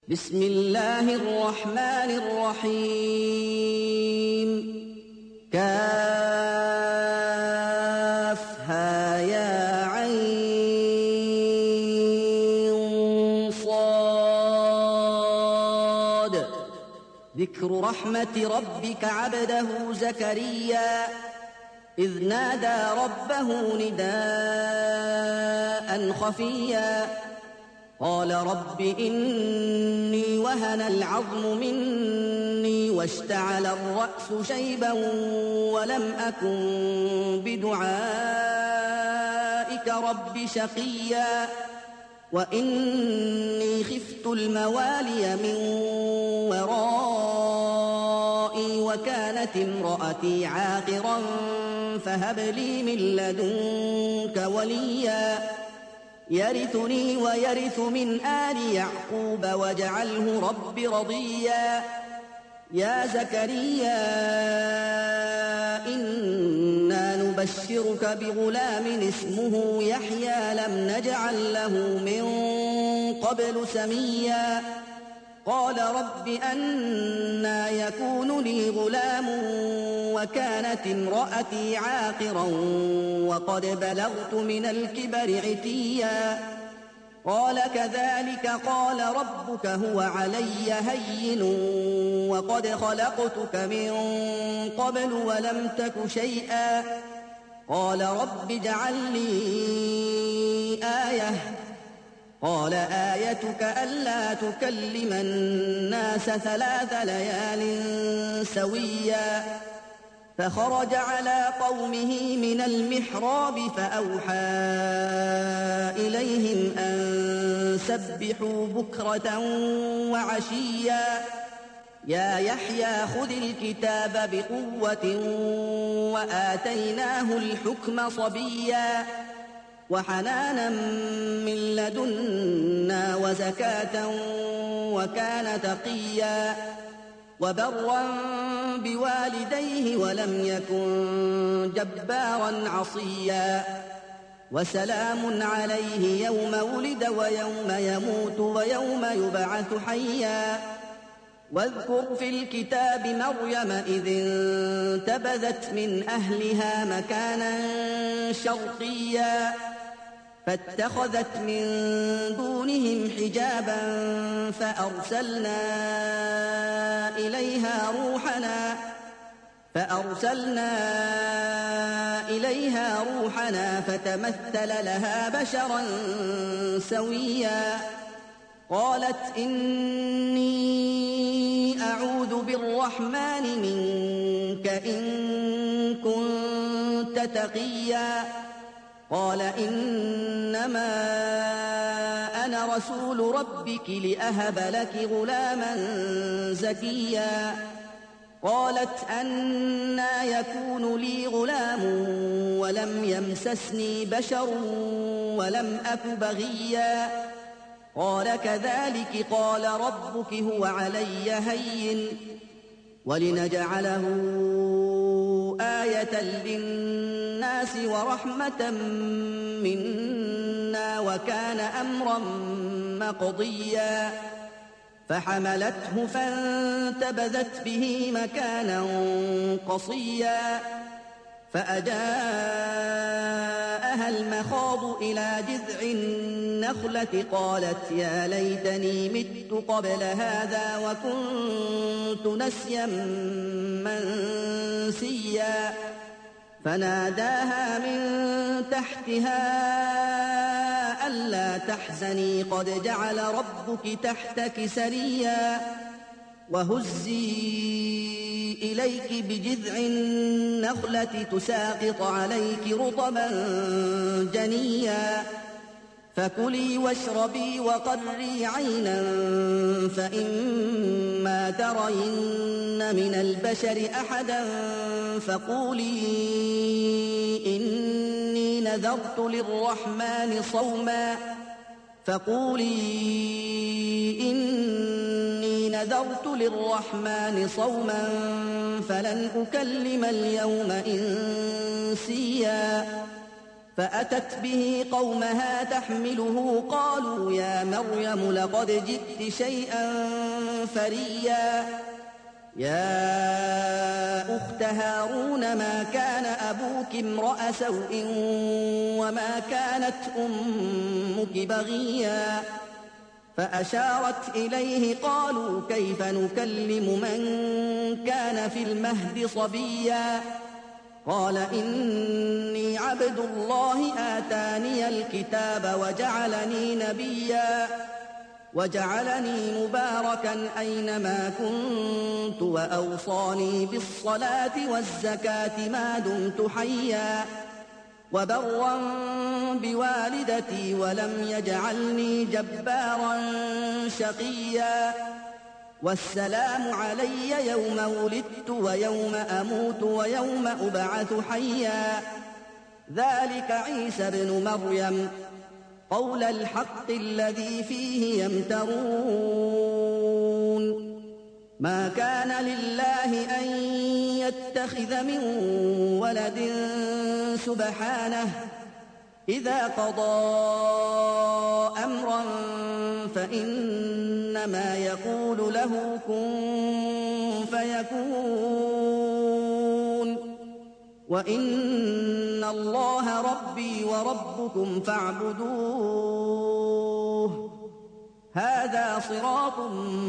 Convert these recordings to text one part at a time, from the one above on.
بسم الله الرحمن الرحيم كافها يا عين صاد ذكر رحمة ربك عبده زكريا إذ نادى ربه نداء خفيا قال رب إني وهن العظم مني واشتعل الرأس شيبا ولم أكن بدعائك رب شقيا وإني خفت الموالي من ورائي وكانت امرأتي عاقرا فهب لي من لدنك وليا يرثني ويرث من آل يعقوب واجعله رب رضيا يا زكريا إنا نبشرك بغلام اسمه يحيى لم نجعل له من قبل سميا قال رب أنى يكون لي غلام وكانت امرأتي عاقرا وقد بلغت من الكبر عتيا قال كذلك قال ربك هو علي هين وقد خلقتك من قبل ولم تك شيئا قال رب اجعل لي آية قال آيتك ألا تكلم الناس 3 ليال سويا فخرج على قومه من المحراب فأوحى إليهم أن سبحوا بكرة وعشيا يا يحيى خذ الكتاب بقوة وآتيناه الحكم صبيا وحنانا من لدنا وزكاة وكان تقيا وبرا بوالديه ولم يكن جبارا عصيا وسلام عليه يوم ولد ويوم يموت ويوم يبعث حيا واذكر في الكتاب مريم إذ انتبذت من أهلها مكانا شرقيا فاتخذت من دونهم حجابا فأرسلنا إليها روحنا فتمثل لها بشرا سويا قالت إني أعوذ بالرحمن منك إن كنت تقيا قال إنما أنا رسول ربك لأهب لك غلاما زكيا قالت أنى يكون لي غلام ولم يمسسني بشر ولم أك بغيا قال كذلك قال ربك هو علي هين ولنجعله آية للناس ورحمة منا وكان أمرا مقضيا فحملته فانتبذت به مكانا قصيا فأجاءها المخاض إلى جذع النخلة قالت يا ليتني مت قبل هذا وكنت نسيا منسيا فناداها من تحتها ألا تحزني قد جعل ربك تحتك سريا وهزي إليك بجذع النخلة تساقط عليك رطبا جنيا فكلي واشربي وقري عينا فإما ترين من البشر أحدا فقولي إني نذرت للرحمن صوما فلن أكلم اليوم إنسيا فأتت به قومها تحمله قالوا يا مريم لقد جئت شيئا فريا يا أخت هارون ما كان أبوك امرأ سوء وما كانت أمك بغيا فأشارت إليه قالوا كيف نكلم من كان في المهد صبيا قال إني عبد الله آتاني الكتاب وجعلني نبيا وجعلني مباركا أينما كنت وأوصاني بالصلاة والزكاة ما دمت حيا وبرا بوالدتي ولم يجعلني جبارا شقيا والسلام علي يوم ولدت ويوم أموت ويوم أبعث حيا ذلك عيسى ابن مريم قول الحق الذي فيه يمترون ما كان لله أن يتخذ من ولد سبحانه إذا قضى أمرا فإنما يقول له كن فيكون وإن الله ربي وربكم فاعبدوه هذا صراط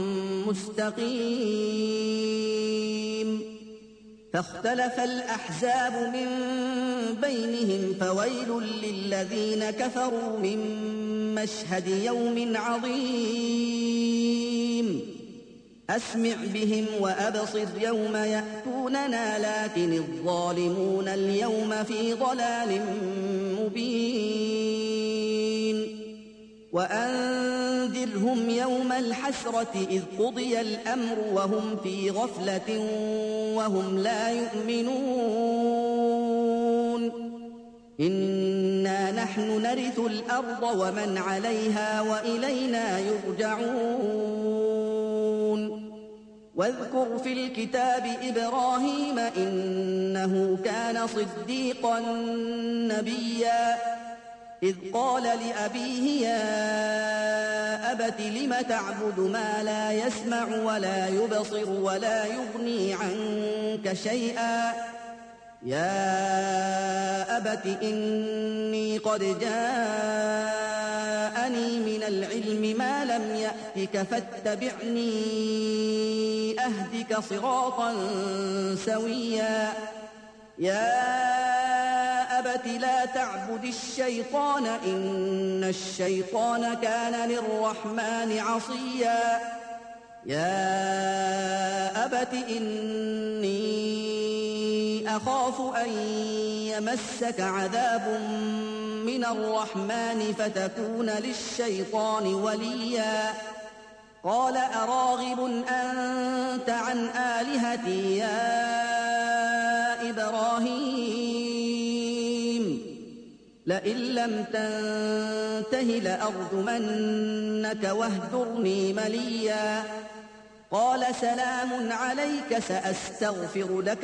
مستقيم فاختلف الأحزاب من بينهم فويل للذين كفروا من مشهد يوم عظيم أسمع بهم وأبصر يوم يأتوننا لكن الظالمون اليوم في ضلال مبين وأنذرهم يوم الحسرة إذ قضي الأمر وهم في غفلة وهم لا يؤمنون إنا نحن نرث الأرض ومن عليها وإلينا يرجعون واذكر في الكتاب إبراهيم إنه كان صديقا نبيا إذ قال لأبيه يا أبت لم تعبد ما لا يسمع ولا يبصر ولا يغني عنك شيئا يا أبت إني قد جاءني من العلم ما لم يأتك فاتبعني أهدك صراطا سويا يا أبت لا تعبد الشيطان إن الشيطان كان للرحمن عصيا يا أبت إني أخاف أن يمسك عذاب من الرحمن فتكون للشيطان وليا قال أراغب أنت عن آلهتي يا إبراهيم لئن لم تنته لأرجمنك واهجرني مليا قال سلام عليك سأستغفر لك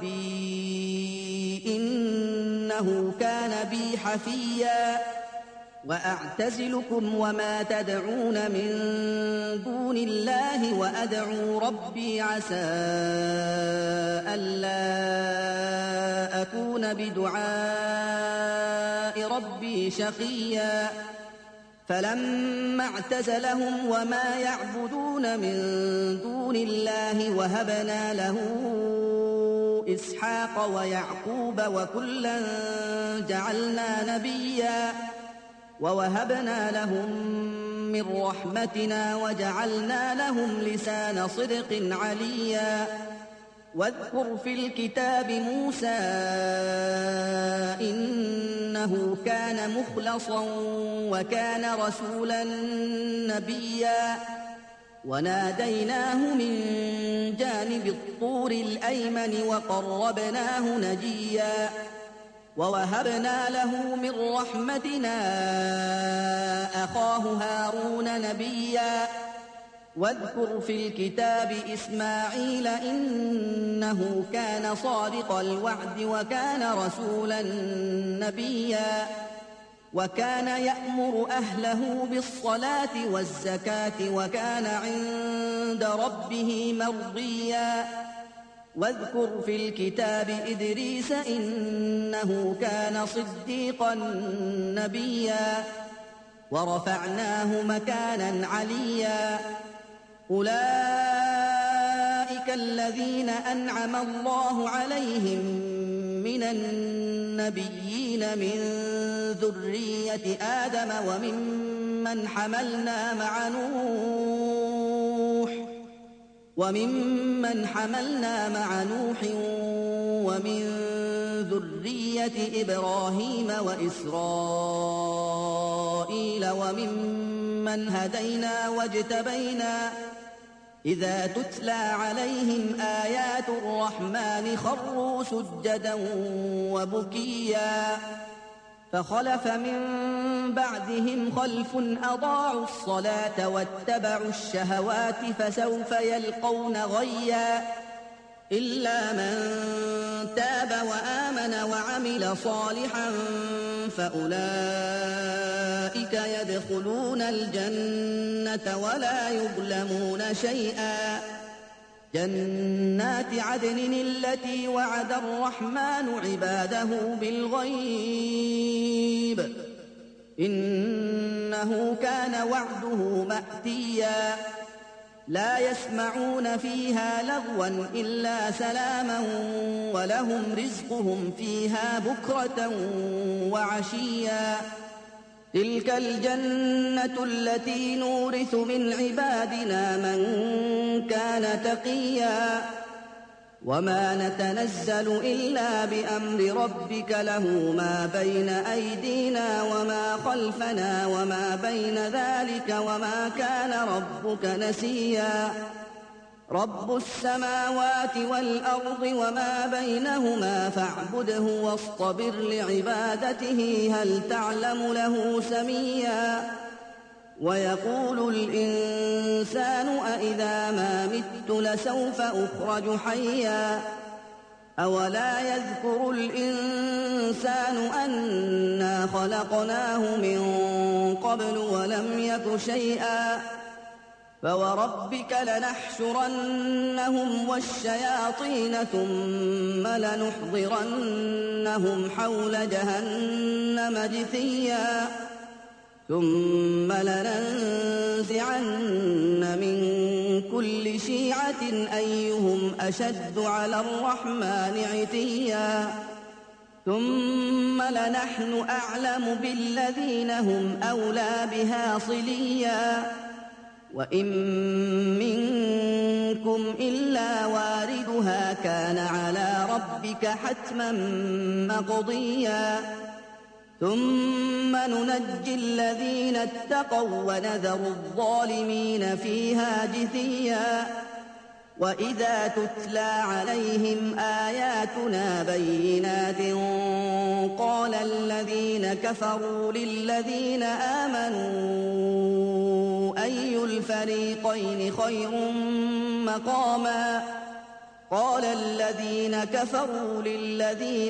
ربي إنه كان بي حفيا وأعتزلكم وما تدعون من دون الله وأدعو ربي عسى ألا أكون بدعاء ربي شقيا فلما اعتزلهم وما يعبدون من دون الله وهبنا له إسحاق ويعقوب وكلا جعلنا نبيا ووهبنا لهم من رحمتنا وجعلنا لهم لسان صدق عليا واذكر في الكتاب موسى إنه كان مخلصا وكان رسولا نبيا وناديناه من جانب الطور الأيمن وقربناه نجيا ووهبنا له من رحمتنا أخاه هارون نبيا واذكر في الكتاب إسماعيل إنه كان صادق الوعد وكان رسولا نبيا وكان يأمر أهله بالصلاة والزكاة وكان عند ربه مرضيا واذكر في الكتاب إدريس إنه كان صديقا نبيا ورفعناه مكانا عليا أولئك الذين أنعم الله عليهم من النبيين من ذرية آدم وممن حملنا مع نوح ومن ذرية إبراهيم وإسرائيل وممن هدينا واجتبينا إذا تتلى عليهم آيات الرحمن خروا سجدا وبكيا فخلف من بعدهم خلف أضاعوا الصلاة واتبعوا الشهوات فسوف يلقون غيا إلا من تاب وآمن وعمل صالحا فأولئك يدخلون الجنة ولا يظلمون شيئا جنات عدن التي وعد الرحمن عباده بالغيب إنه كان وعده مأتيا لا يسمعون فيها لغوا إلا سلاما ولهم رزقهم فيها بكرة وعشيا تلك الجنة التي نورث من عبادنا من كان تقيا وما نتنزل إلا بأمر ربك له ما بين أيدينا وما خلفنا وما بين ذلك وما كان ربك نسيا رب السماوات والأرض وما بينهما فاعبده واصطبر لعبادته هل تعلم له سميا ويقول الإنسان أإذا ما مت لسوف أخرج حيا أولا يذكر الإنسان أنا خلقناه من قبل ولم يك شيئا فوربك لنحشرنهم والشياطين ثم لنحضرنهم حول جهنم جثيا ثم لننزعن من كل شيعة أيهم أشد على الرحمن عتيا ثم لنحن أعلم بالذين هم أولى بها صليا وإن منكم إلا واردها كان على ربك حتما مقضيا ثم ننجي الذين اتقوا ونذر الظالمين فيها جثيا وإذا تتلى عليهم آياتنا بينات قال الذين كفروا للذين آمنوا أي الفريقين خير مقاما قال الذين كفروا للذين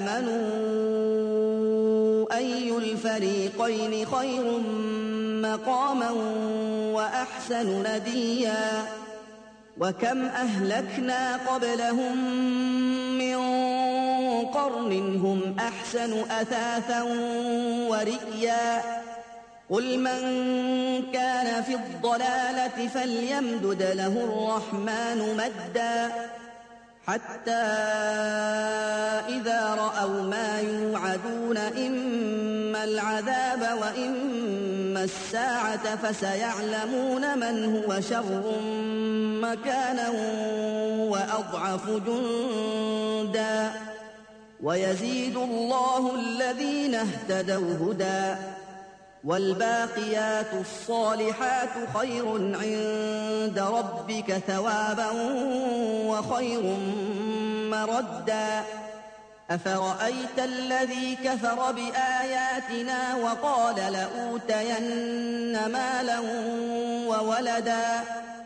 آمنوا أي الفريقين خير مقاما وأحسن نديا وكم أهلكنا قبلهم من قرن هم أحسن أثاثا ورئيا قل من كان في الضلالة فليمدد له الرحمن مدا حتى إذا رأوا ما يوعدون إما العذاب وإما الساعة فسيعلمون من هو شر مكانا وأضعف جندا ويزيد الله الذين اهتدوا هدى والباقيات الصالحات خير عند ربك ثوابا وخير مردا أفرأيت الذي كفر بآياتنا وقال لأوتين مالا وولدا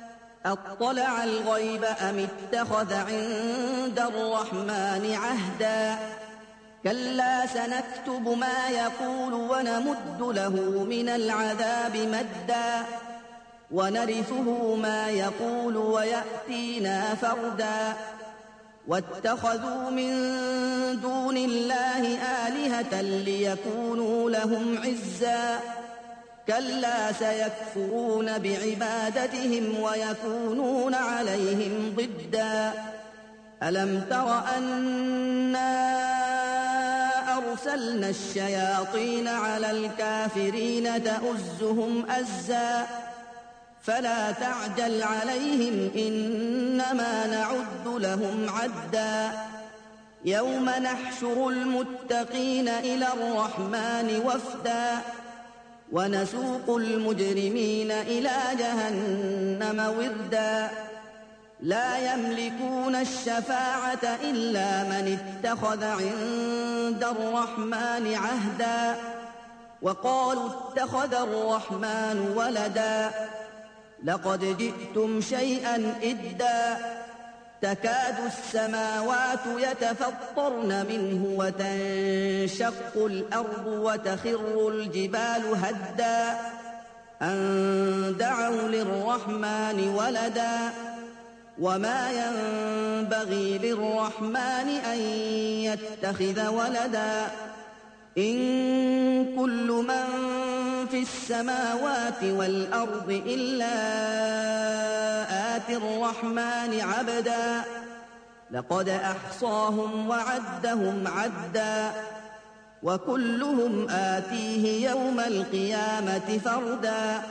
أطلع الغيب أم اتخذ عند الرحمن عهدا كلا سنكتب ما يقول ونمد له من العذاب مدا ونرثه ما يقول ويأتينا فردا واتخذوا من دون الله آلهة ليكونوا لهم عزا كلا سيكفرون بعبادتهم ويكونون عليهم ضدا ألم تر أنا أرسلنا الشياطين على الكافرين تؤزهم أزا فلا تعجل عليهم إنما نعد لهم عدا يوم نحشر المتقين إلى الرحمن وفدا ونسوق المجرمين إلى جهنم وردا لا يملكون الشفاعة إلا من اتخذ عند الرحمن عهدا وقالوا اتخذ الرحمن ولدا لقد جئتم شيئا إدا تكاد السماوات يتفطرن منه وتنشق الأرض وتخر الجبال هدا أن دعوا للرحمن ولدا وما ينبغي للرحمن أن يتخذ ولدا إن كل من في السماوات والأرض إلا آتي الرحمن عبدا لقد أحصاهم وعدهم عدا وكلهم آتيه يوم القيامة فردا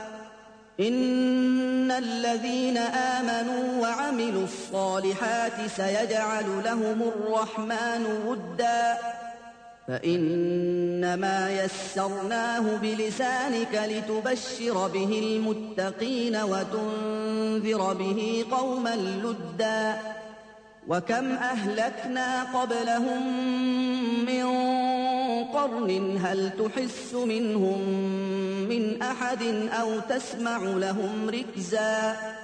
إن الذين آمنوا وعملوا الصالحات سيجعل لهم الرحمن ودا فإنما يسرناه بلسانك لتبشر به المتقين وتنذر به قوما لدا وكم أهلكنا قبلهم من قرن هل تحس منهم من أحد أو تسمع لهم ركزا